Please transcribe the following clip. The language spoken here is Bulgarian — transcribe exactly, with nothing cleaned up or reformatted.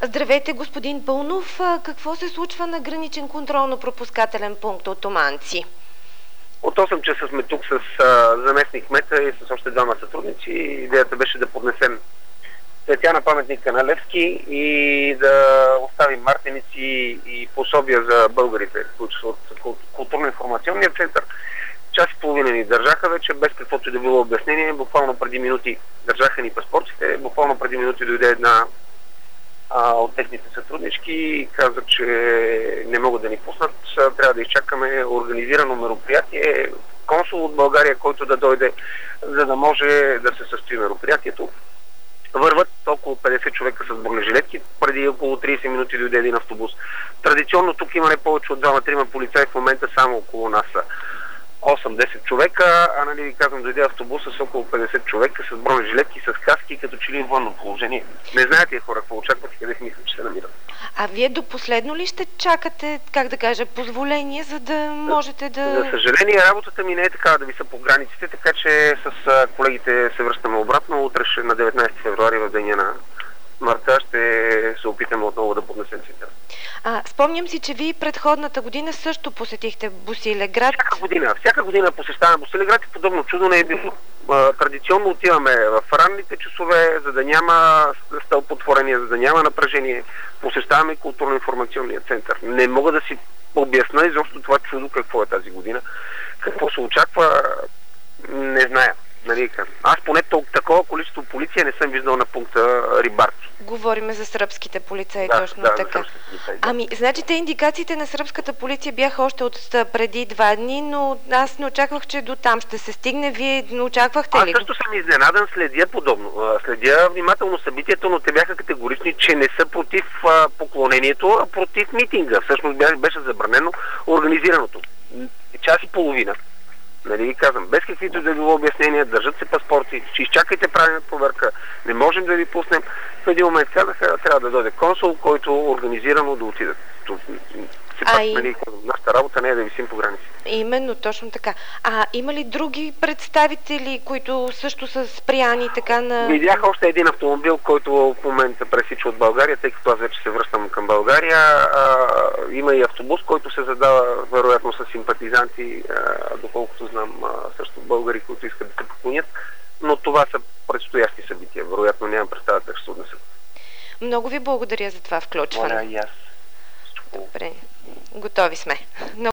Здравейте, господин Пълнов. Какво се случва на граничен контролно-пропускателен пункт от Оманци? От осем часа сме тук с а, заместник кмета и с още двама сътрудници. Идеята беше да поднесем цветя на паметника на Левски и да оставим мартеници и пособия за българите, които са от културно-информационния център. Час и половина ни държаха вече, без каквото и да било обяснение. Буквално преди минути държаха ни паспортите. Буквално преди минути дойде една а, от техните сътруднички и каза, че не могат да ни пуснат. Трябва да изчакаме организирано мероприятие. Консул от България, който да дойде, за да може да се състои мероприятието. Върват около петдесет човека с бронежилетки. Преди около тридесет минути дойде един автобус. Традиционно тук има не повече от двама-трима полицаи, в момента само около нас са осем-десет човека, а нали ви казвам, дойде автобуса с около петдесет човека с бронежилетки, с каски, като че ли военно положение. Не знаете тия хора какво очакват и къде си мислят, че се намират. А вие до последно ли ще чакате, как да кажа, позволение, за да можете да... За съжаление, работата ми не е така да ви са по границите, така че с колегите се връщаме обратно. Утре ще на деветнайсети февруари в деня на марта ще се опитаме отново да поднесем цветя. А, спомням си, че вие предходната година също посетихте Босилеград. Всяка година, всяка година посещаваме Босилеград и подобно чудо не е било. Традиционно отиваме в ранните часове, за да няма стълпотворение, за да няма напрежение. Посещаваме културно-информационния център. Не мога да си обясна изобщо това чудо какво е тази година. Какво се очаква, не зная. Нали, аз поне толкова такова количество полиция не съм виждал на пункта Рибарци. Говориме за сръбските полицаи, да, точно да, така. Полицаи, да. Ами, значи те индикациите на сръбската полиция бяха още от преди два дни, но аз не очаквах, че до там ще се стигне. Вие не очаквахте ли? Аз също съм изненадан, следя подобно. Следя внимателно събитието, но те бяха категорични, че не са против а, поклонението, а против митинга. Всъщност беше забранено организираното. Час и половина. Нали ви казвам, без каквито да било обяснения, държат се паспорти, че изчакайте правилна проверка, не можем да ви пуснем. В един момент казаха, трябва да дойде консул, който организирано да отидат. Все пак, и... нали, нашата работа не е да висим по граници. Именно, точно така. А има ли други представители, които също са спряни така на... Видях още един автомобил, който в момента пресича от България, тъй като аз вече се връщам към България. А, има и автобус, който се задава вероятно с симпатизанти, а, доколкото знам а, също българи, които искат да се поклонят. Но това са предстоящи събития. Вероятно нямам представа как ще се отнесат. Много ви благодаря за това включване. Моля и аз. Добре. Готови сме.